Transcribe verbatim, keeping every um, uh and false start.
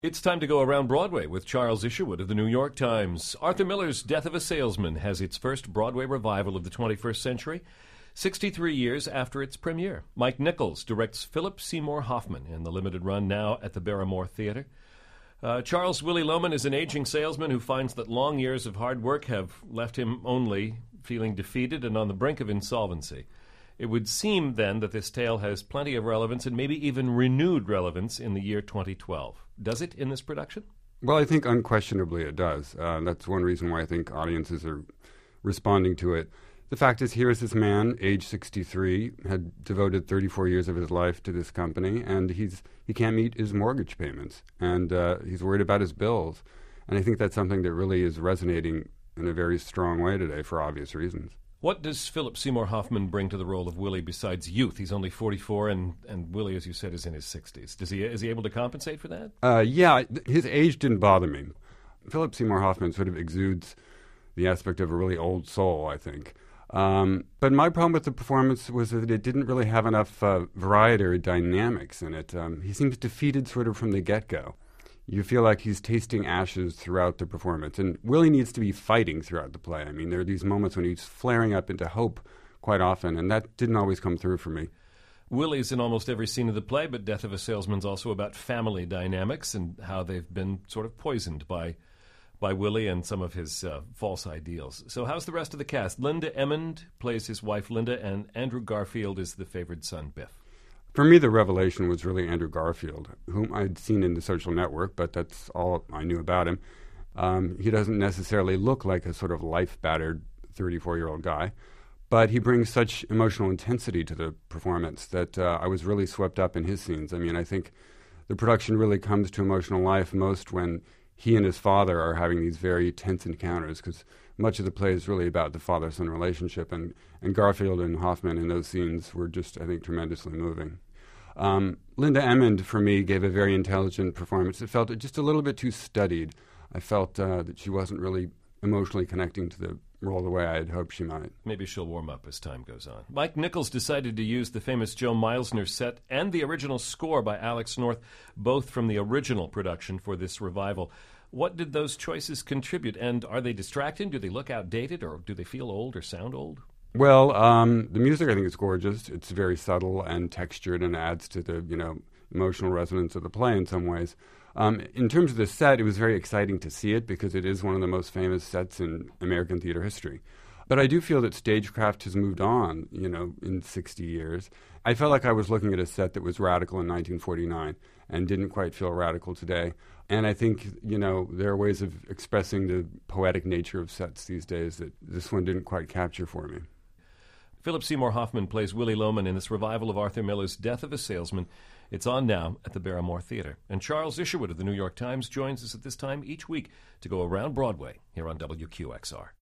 It's time to go around Broadway with Charles Isherwood of the New York Times. Arthur Miller's Death of a Salesman has its first Broadway revival of the twenty-first century, sixty-three years after its premiere. Mike Nichols directs Philip Seymour Hoffman in the limited run now at the Barrymore Theatre. Uh, Charles Willy Loman is an aging salesman who finds that long years of hard work have left him only feeling defeated and on the brink of insolvency. It would seem, then, that this tale has plenty of relevance and maybe even renewed relevance in the year twenty twelve. Does it in this production? Well, I think unquestionably it does. Uh, that's one reason why I think audiences are responding to it. The fact is, here is this man, age sixty-three, had devoted thirty-four years of his life to this company, and he's he can't meet his mortgage payments, and uh, he's worried about his bills. And I think that's something that really is resonating in a very strong way today for obvious reasons. What does Philip Seymour Hoffman bring to the role of Willie besides youth? He's only forty-four, and, and Willie, as you said, is in his sixties. Does he is he able to compensate for that? Uh, yeah, his age didn't bother me. Philip Seymour Hoffman sort of exudes the aspect of a really old soul, I think. Um, but my problem with the performance was that it didn't really have enough uh, variety or dynamics in it. Um, he seems defeated sort of from the get-go. You feel like he's tasting ashes throughout the performance. And Willie needs to be fighting throughout the play. I mean, there are these moments when he's flaring up into hope quite often, and that didn't always come through for me. Willie's in almost every scene of the play, but Death of a Salesman's also about family dynamics and how they've been sort of poisoned by by Willie and some of his uh, false ideals. So how's the rest of the cast? Linda Emmond plays his wife, Linda, and Andrew Garfield is the favored son, Biff. For me, the revelation was really Andrew Garfield, whom I'd seen in The Social Network, but that's all I knew about him. Um, he doesn't necessarily look like a sort of life-battered thirty-four-year-old guy, but he brings such emotional intensity to the performance that uh, I was really swept up in his scenes. I mean, I think the production really comes to emotional life most when he and his father are having these very tense encounters, because much of the play is really about the father-son relationship, and, and Garfield and Hoffman in those scenes were just, I think, tremendously moving. Um, Linda Emmond, for me, gave a very intelligent performance. It felt just a little bit too studied. I felt uh, that she wasn't really emotionally connecting to the role the way I had hoped she might. Maybe she'll warm up as time goes on. Mike Nichols decided to use the famous Joe Meisner set and the original score by Alex North, both from the original production for this revival. What did those choices contribute, and are they distracting? Do they look outdated, or do they feel old or sound old? Well, um, the music, I think, is gorgeous. It's very subtle and textured and adds to the, you know, emotional resonance of the play in some ways. Um, in terms of the set, it was very exciting to see it because it is one of the most famous sets in American theater history. But I do feel that stagecraft has moved on, you know, in sixty years. I felt like I was looking at a set that was radical in nineteen forty-nine and didn't quite feel radical today. And I think, you know, there are ways of expressing the poetic nature of sets these days that this one didn't quite capture for me. Philip Seymour Hoffman plays Willy Loman in this revival of Arthur Miller's Death of a Salesman. It's on now at the Barrymore Theatre. And Charles Isherwood of the New York Times joins us at this time each week to go around Broadway here on W Q X R.